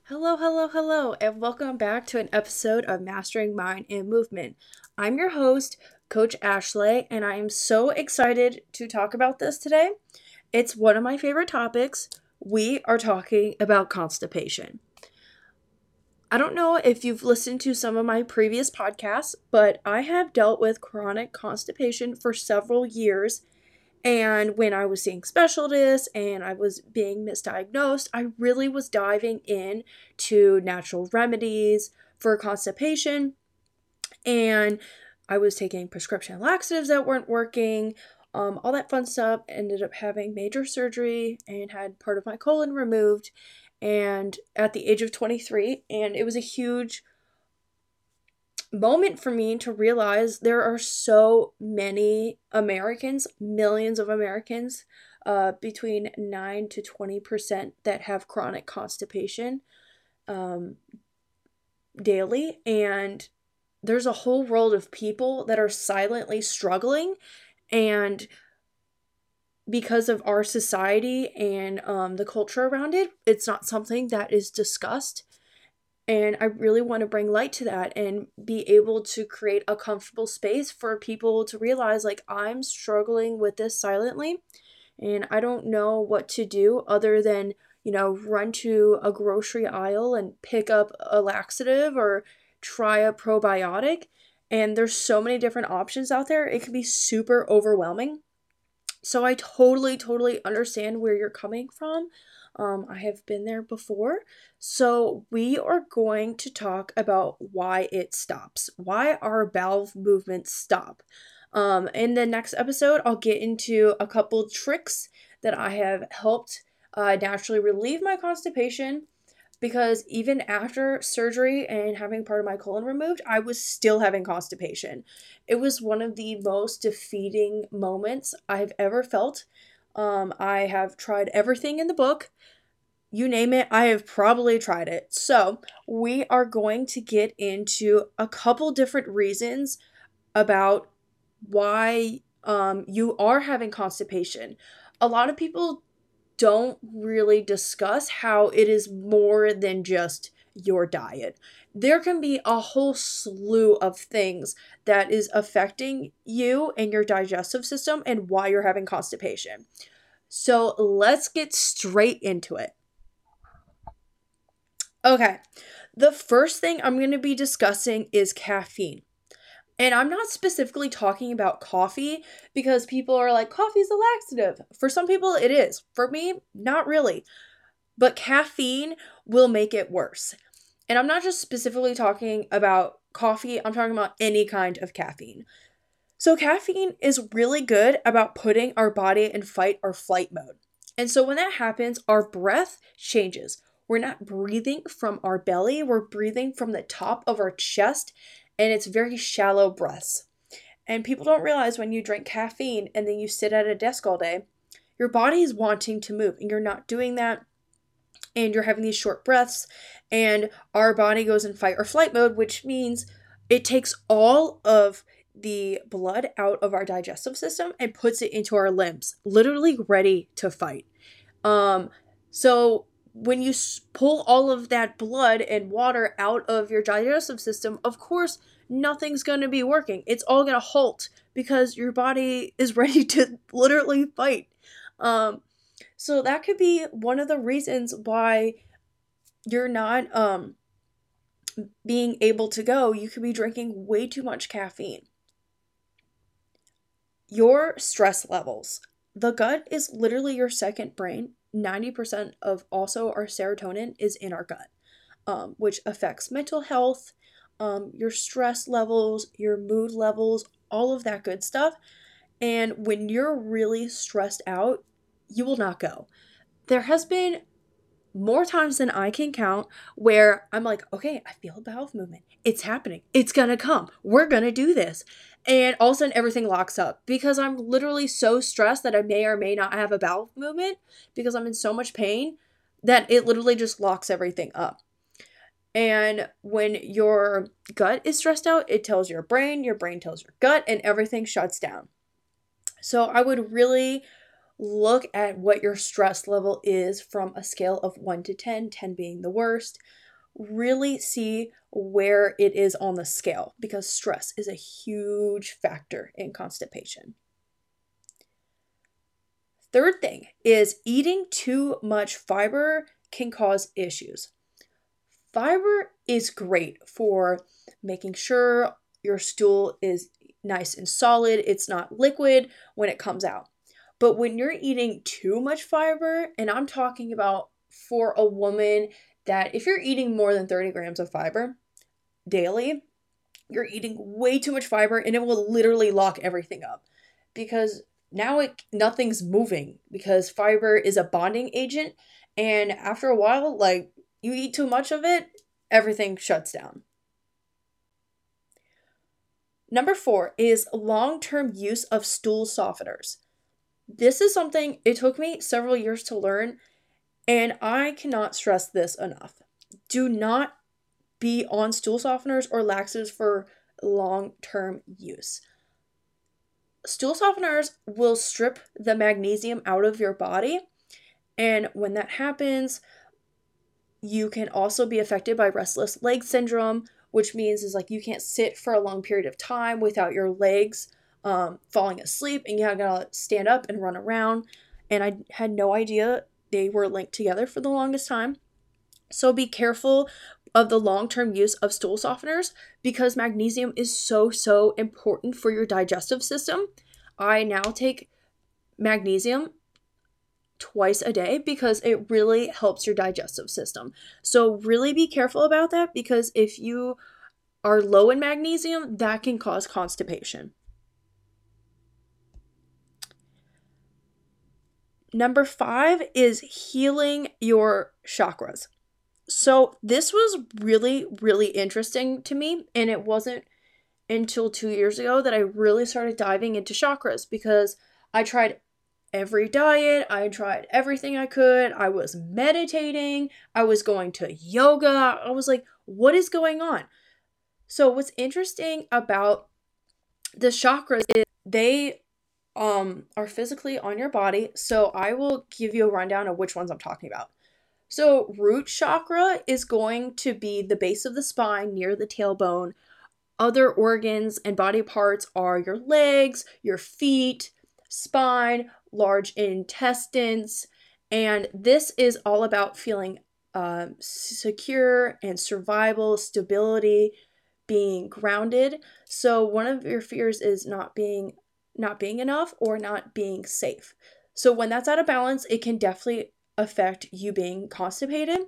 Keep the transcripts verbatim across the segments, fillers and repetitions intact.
Hello, hello, hello, and welcome back to an episode of Mastering Mind and Movement. I'm your host, Coach Ashley, and I am so excited to talk about this today. It's one of my favorite topics. We are talking about constipation. I don't know if you've listened to some of my previous podcasts, but I have dealt with chronic constipation for several years. And when I was seeing specialists and I was being misdiagnosed, I really was diving in to natural remedies for constipation. And I was taking prescription laxatives that weren't working, um, all that fun stuff. Ended up having major surgery and had part of my colon removed. And at the age of twenty-three, and it was a huge moment for me to realize there are so many Americans, millions of Americans, uh, between nine to twenty percent that have chronic constipation um, daily. And there's a whole world of people that are silently struggling. And because of our society and um, the culture around it, it's not something that is discussed. And I really want to bring light to that and be able to create a comfortable space for people to realize, like, I'm struggling with this silently and I don't know what to do other than, you know, run to a grocery aisle and pick up a laxative or try a probiotic. And there's so many different options out there. It can be super overwhelming. So I totally, totally understand where you're coming from. Um, I have been there before. So we are going to talk about why it stops, why our bowel movements stop. Um, in the next episode, I'll get into a couple tricks that I have helped uh, naturally relieve my constipation, because even after surgery and having part of my colon removed, I was still having constipation. It was one of the most defeating moments I've ever felt. Um, I have tried everything in the book. You name it, I have probably tried it. So, we are going to get into a couple different reasons about why um, you are having constipation. A lot of people don't really discuss how it is more than just your diet. There can be a whole slew of things that is affecting you and your digestive system and why you're having constipation. So let's get straight into it. Okay, the first thing I'm going to be discussing is caffeine. And I'm not specifically talking about coffee because people are like, coffee's a laxative. For some people, it is. For me, not really. But caffeine will make it worse. And I'm not just specifically talking about coffee, I'm talking about any kind of caffeine. So, caffeine is really good about putting our body in fight or flight mode. And so, when that happens, our breath changes. We're not breathing from our belly, we're breathing from the top of our chest, and it's very shallow breaths. And people don't realize when you drink caffeine and then you sit at a desk all day, your body is wanting to move, and you're not doing that. And you're having these short breaths, and our body goes in fight or flight mode, which means it takes all of the blood out of our digestive system and puts it into our limbs, literally ready to fight. Um, so when you pull all of that blood and water out of your digestive system, of course, nothing's going to be working. It's all going to halt because your body is ready to literally fight. Um, so that could be one of the reasons why you're not um being able to go. You could be drinking way too much caffeine. Your stress levels. The gut is literally your second brain. ninety percent of also our serotonin is in our gut, um, which affects mental health, um, your stress levels, your mood levels, all of that good stuff. And when you're really stressed out, you will not go. There has been more times than I can count where I'm like, okay, I feel a bowel movement. It's happening. It's gonna come. We're gonna do this. And all of a sudden everything locks up because I'm literally so stressed that I may or may not have a bowel movement because I'm in so much pain that it literally just locks everything up. And when your gut is stressed out, it tells your brain, your brain tells your gut, and everything shuts down. So I would really look at what your stress level is from a scale of one to ten, ten being the worst. Really see where it is on the scale, because stress is a huge factor in constipation. Third thing is eating too much fiber can cause issues. Fiber is great for making sure your stool is nice and solid, it's not liquid when it comes out. But when you're eating too much fiber, and I'm talking about for a woman that if you're eating more than thirty grams of fiber daily, you're eating way too much fiber and it will literally lock everything up, because now it nothing's moving, because fiber is a bonding agent, and after a while, like, you eat too much of it, everything shuts down. Number four is long-term use of stool softeners. This is something it took me several years to learn, and I cannot stress this enough. Do not be on stool softeners or laxatives for long-term use. Stool softeners will strip the magnesium out of your body, and when that happens, you can also be affected by restless leg syndrome, which means is like you can't sit for a long period of time without your legs um, falling asleep, and you gotta stand up and run around. And I had no idea they were linked together for the longest time. So be careful of the long-term use of stool softeners, because magnesium is so, so important for your digestive system. I now take magnesium twice a day because it really helps your digestive system. So really be careful about that, because if you are low in magnesium, that can cause constipation. Number five is healing your chakras. So this was really, really interesting to me, and it wasn't until two years ago that I really started diving into chakras, because I tried every diet, I tried everything I could, I was meditating, I was going to yoga, I was like, what is going on? So what's interesting about the chakras is they um are physically on your body, so I will give you a rundown of which ones I'm talking about. So root chakra is going to be the base of the spine near the tailbone. Other organs and body parts are your legs, your feet, spine, large intestines, and this is all about feeling um, secure and survival, stability, being grounded. So one of your fears is not being not being enough or not being safe. So when that's out of balance, it can definitely affect you being constipated.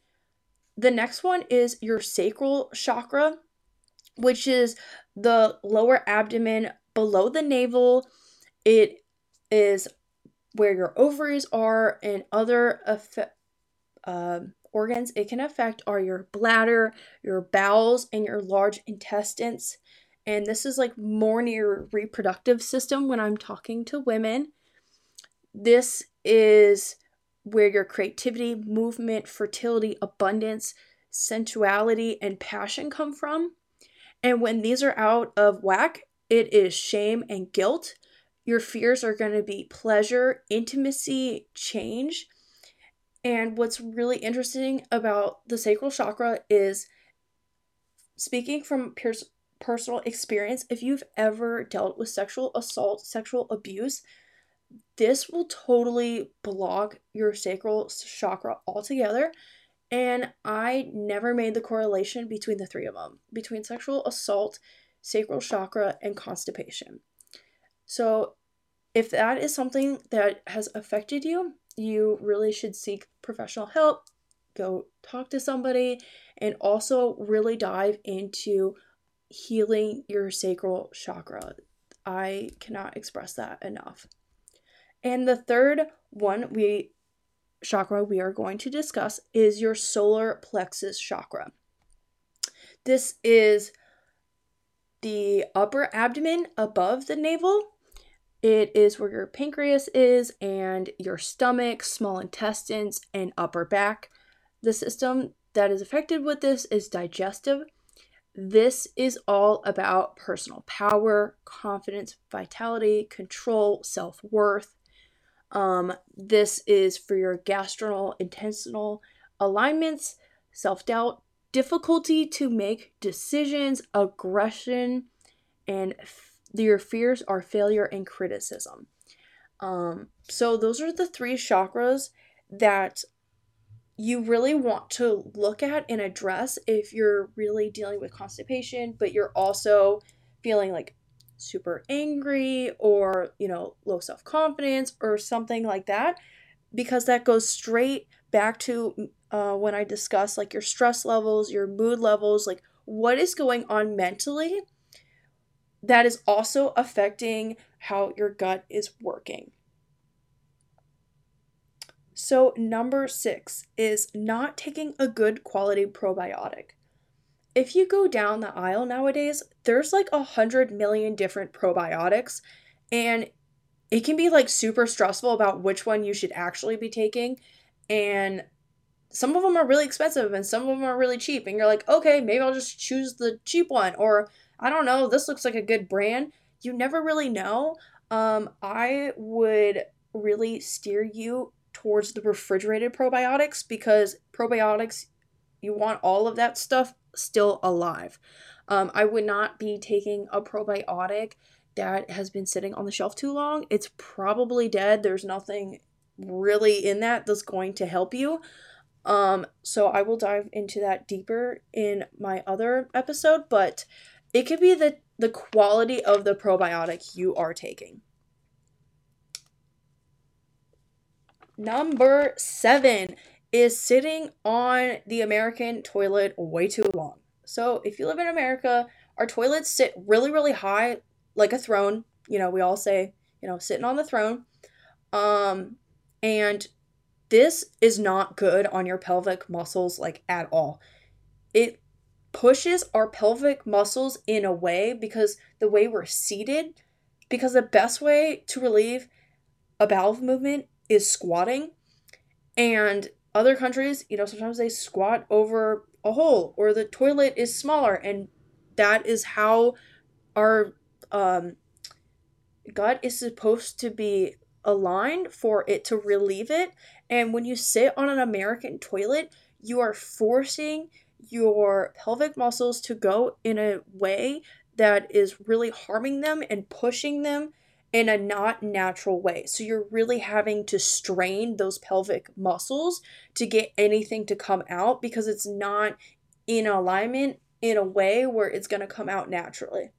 The next one is your sacral chakra, which is the lower abdomen below the navel. It is where your ovaries are, and other effect, uh, organs it can affect are your bladder, your bowels, and your large intestines. And this is like more near your reproductive system when I'm talking to women. This is where your creativity, movement, fertility, abundance, sensuality, and passion come from. And when these are out of whack, it is shame and guilt. Your fears are going to be pleasure, intimacy, change. And what's really interesting about the sacral chakra is, speaking from pers- personal experience, if you've ever dealt with sexual assault, sexual abuse, this will totally block your sacral chakra altogether. And I never made the correlation between the three of them, between sexual assault, sacral chakra, and constipation. So if that is something that has affected you, you really should seek professional help, go talk to somebody, and also really dive into healing your sacral chakra. I cannot express that enough. And the third one we chakra we are going to discuss is your solar plexus chakra. This is the upper abdomen above the navel. It is where your pancreas is, and your stomach, small intestines, and upper back. The system that is affected with this is digestive. This is all about personal power, confidence, vitality, control, self-worth. Um, this is for your gastrointestinal alignments, self-doubt, difficulty to make decisions, aggression, and f- your fears are failure and criticism. Um, so those are the three chakras that you really want to look at and address if you're really dealing with constipation, but you're also feeling like super angry or, you know, low self confidence or something like that, because that goes straight back to uh, when I discuss like your stress levels, your mood levels, like what is going on mentally that is also affecting how your gut is working. So, number six is not taking a good quality probiotic. If you go down the aisle nowadays, there's like a hundred million different probiotics, and it can be like super stressful about which one you should actually be taking. And some of them are really expensive and some of them are really cheap. And you're like, okay, maybe I'll just choose the cheap one. Or I don't know, this looks like a good brand. You never really know. Um, I would really steer you towards the refrigerated probiotics because probiotics, you want all of that stuff still alive. Um, I would not be taking a probiotic that has been sitting on the shelf too long. It's probably dead. There's nothing really in that that's going to help you. Um, so I will dive into that deeper in my other episode, but it could be the the quality of the probiotic you are taking. Number seven is sitting on the American toilet way too long. So if you live in America, our toilets sit really, really high, like a throne. You know, we all say, you know, sitting on the throne. Um, and this is not good on your pelvic muscles, like at all. It pushes our pelvic muscles in a way because the way we're seated, because the best way to relieve a bowel movement is squatting. And other countries, you know, sometimes they squat over a hole or the toilet is smaller. And that is how our um, gut is supposed to be aligned for it to relieve it. And when you sit on an American toilet, you are forcing your pelvic muscles to go in a way that is really harming them and pushing them in a not natural way. So you're really having to strain those pelvic muscles to get anything to come out because it's not in alignment in a way where it's going to come out naturally.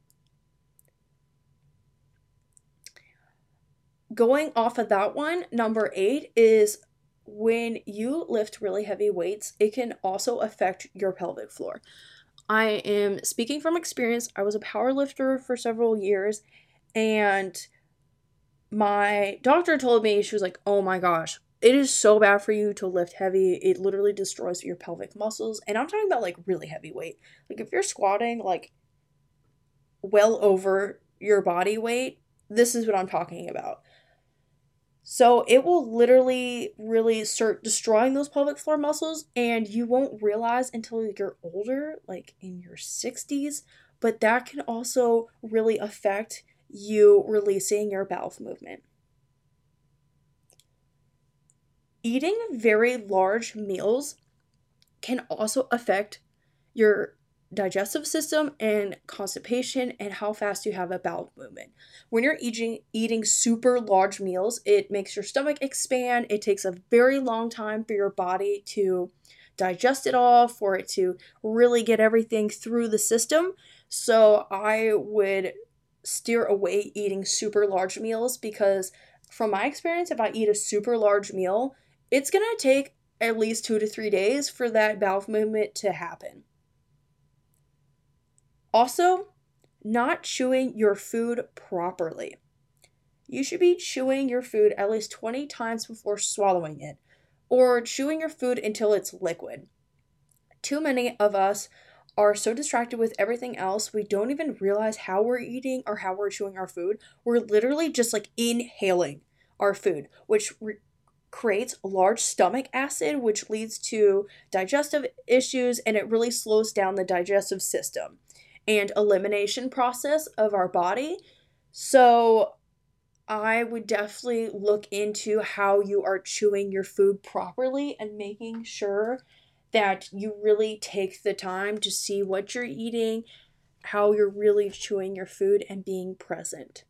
Going off of that one, number eight is when you lift really heavy weights, it can also affect your pelvic floor. I am speaking from experience. I was a power lifter for several years, and my doctor told me, she was like, oh my gosh, it is so bad for you to lift heavy. It literally destroys your pelvic muscles. And I'm talking about like really heavy weight. Like if you're squatting like well over your body weight, this is what I'm talking about. So it will literally really start destroying those pelvic floor muscles, and you won't realize until you're older, like in your sixties. But that can also really affect you releasing your bowel movement. Eating very large meals can also affect your digestive system and constipation and how fast you have a bowel movement. When you're eating eating super large meals, it makes your stomach expand. It takes a very long time for your body to digest it all, for it to really get everything through the system. So I would steer away eating super large meals because from my experience, if I eat a super large meal, it's going to take at least two to three days for that bowel movement to happen. Also, not chewing your food properly. You should be chewing your food at least twenty times before swallowing it, or chewing your food until it's liquid. Too many of us are so distracted with everything else, we don't even realize how we're eating or how we're chewing our food. We're literally just like inhaling our food, which re- creates large stomach acid, which leads to digestive issues and it really slows down the digestive system and elimination process of our body. So I would definitely look into how you are chewing your food properly and making sure that you really take the time to see what you're eating, how you're really chewing your food, and being present.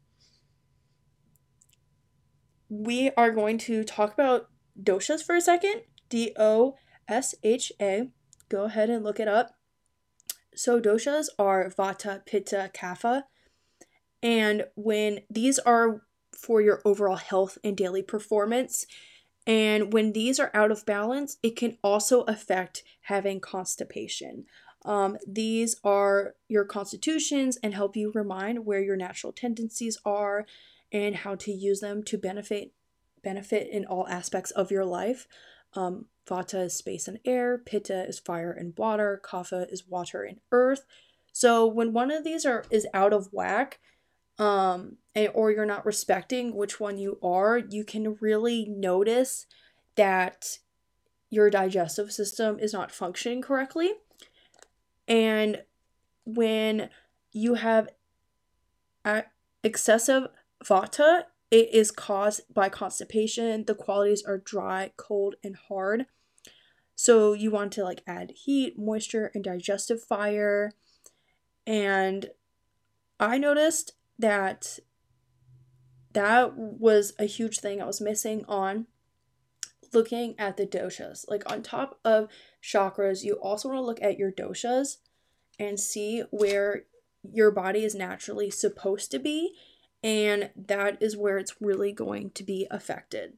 We are going to talk about doshas for a second. D O S H A. Go ahead and look it up. So doshas are vata, pitta, kapha. And when these are for your overall health and daily performance, and when these are out of balance, it can also affect having constipation. Um, these are your constitutions and help you remind where your natural tendencies are and how to use them to benefit benefit in all aspects of your life. Um, Vata is space and air, Pitta is fire and water, Kapha is water and earth. So when one of these are is out of whack, um and, or you're not respecting which one you are, you can really notice that your digestive system is not functioning correctly. And when you have a- excessive vata, it is caused by constipation. The qualities are dry, cold, and hard. So you want to like add heat, moisture, and digestive fire. And I noticed that that was a huge thing I was missing on looking at the doshas. Like on top of chakras, you also want to look at your doshas and see where your body is naturally supposed to be, and that is where it's really going to be affected.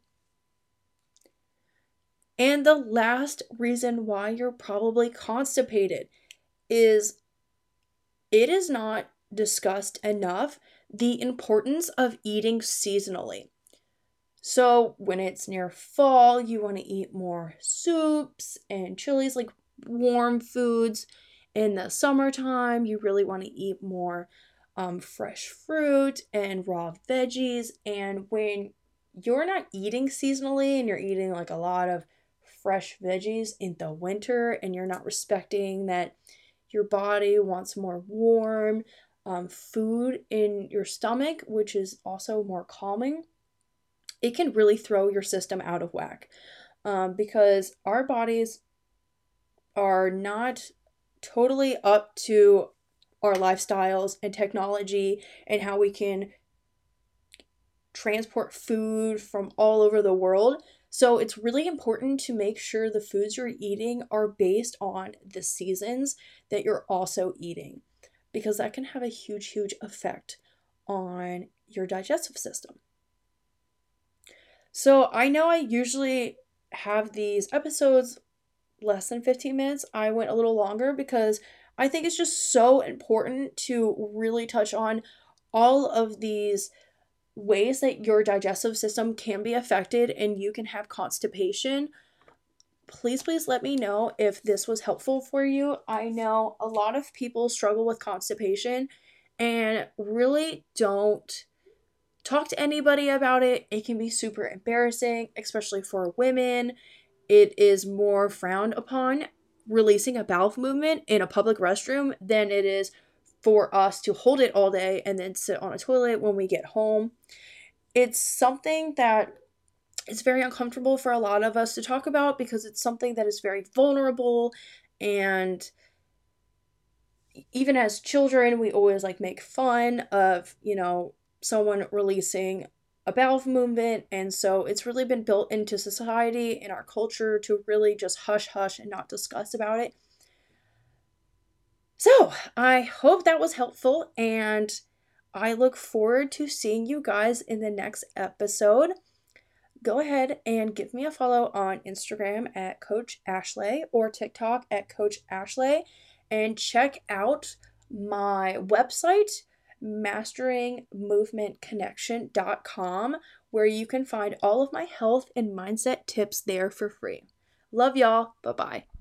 And the last reason why you're probably constipated is it is not discussed enough the importance of eating seasonally. So when it's near fall, you want to eat more soups and chilies, like warm foods. In the summertime, you really want to eat more um, fresh fruit and raw veggies. And when you're not eating seasonally and you're eating like a lot of fresh veggies in the winter and you're not respecting that your body wants more warm um, food in your stomach, which is also more calming, it can really throw your system out of whack, um, because our bodies are not totally up to our lifestyles and technology and how we can transport food from all over the world. So it's really important to make sure the foods you're eating are based on the seasons that you're also eating, because that can have a huge, huge effect on your digestive system. So I know I usually have these episodes less than fifteen minutes. I went a little longer because I think it's just so important to really touch on all of these ways that your digestive system can be affected and you can have constipation. Please, please let me know if this was helpful for you. I know a lot of people struggle with constipation and really don't talk to anybody about it. It can be super embarrassing, especially for women. It is more frowned upon releasing a bowel movement in a public restroom than it is for us to hold it all day and then sit on a toilet when we get home. It's something that is very uncomfortable for a lot of us to talk about because it's something that is very vulnerable, and even as children we always like make fun of, you know, someone releasing a bowel movement, and so it's really been built into society and our culture to really just hush hush and not discuss about it. So I hope that was helpful, and I look forward to seeing you guys in the next episode. Go ahead and give me a follow on Instagram at Coach Ashley or TikTok at Coach Ashley, and check out my website, mastering movement connection dot com, where you can find all of my health and mindset tips there for free. Love y'all. Bye-bye.